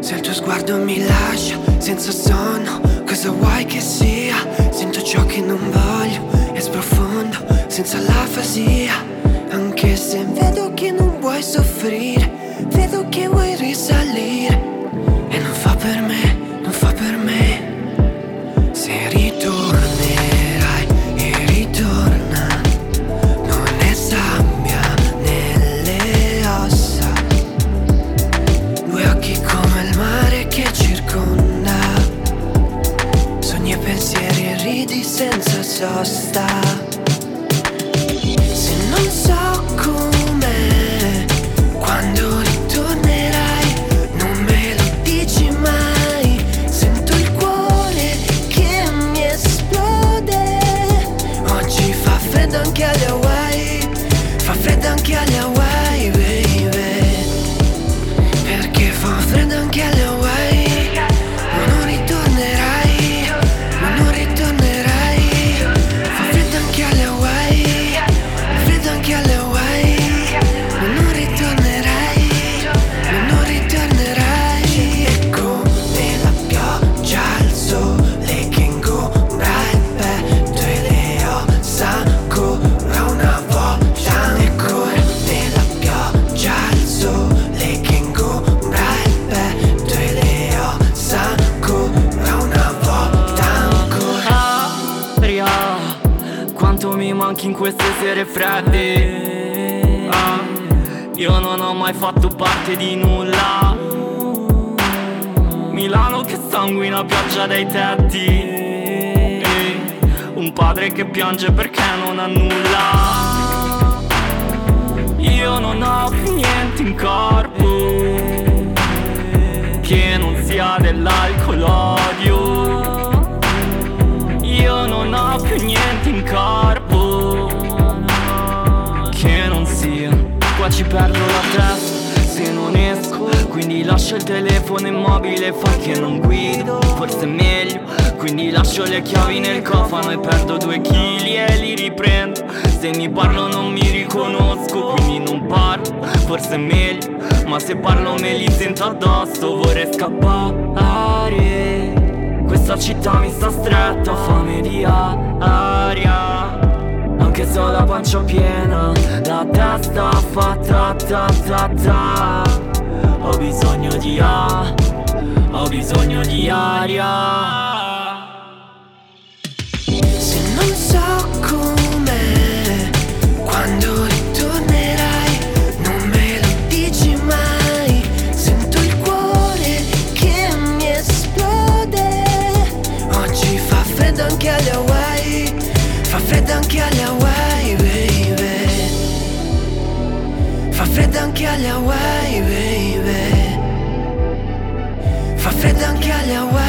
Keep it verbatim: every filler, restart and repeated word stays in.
Se il tuo sguardo mi lascia senza sonno, cosa vuoi che sia? Sento ciò che non voglio e sprofondo senza l'afasia. Anche se vedo che non vuoi soffrire, vedo che vuoi risalire. E non fa per me, non fa per me. Se ritornerai e ritorna, non è sabbia nelle ossa. Due occhi come il mare che circonda, sogni e pensieri e ridi senza sosta. Se non so com'è quando ritornerai, non me lo dici mai. Sento il cuore che mi esplode. Oggi fa freddo anche alle Hawaii, fa freddo anche alle Hawaii, baby. Perché fa freddo anche alle Hawaii, ma non ritornerai, ma non ritornerai. Fa freddo anche alle Hawaii, fa freddo anche alle Hawaii, ma non ritornerai, ma non ritornerai. E come la pioggia al sole che ingombra il petto e le ossa ancora una volta. E come la pioggia al sole che ingombra il petto e le ossa ancora una volta ancora. Aria, quanto mi manchi in queste sere fredde. Ah, io non ho mai fatto parte di nulla. Milano che sanguina, pioggia dai tetti. Ehi, un padre che piange perché non ha nulla. Io non ho più niente in corpo che non sia dell'alcol odio. Io non ho più niente in corpo che non sia. Qua ci perdo la testa se non esco, quindi lascio il telefono immobile, fa che non guido. Forse è meglio, quindi lascio le chiavi nel cofano e perdo due chili e li riprendo. Se mi parlo non mi riconosco, quindi non parlo. Forse è meglio, ma se parlo me li sento addosso. Vorrei scappare, questa città mi sta stretta, fame di aria. Anche se ho la pancia piena, la testa fa ta ta ta ta. Ho bisogno di a, ho bisogno di aria. Se non so com'è quando ritornerai, non me lo dici mai. Sento il cuore che mi esplode. Oggi fa freddo anche alle Hawaii, fa freddo anche alle Hawaii, baby. Fa freddo anche alle Hawaii, baby. Fa freddo anche alle Hawaii.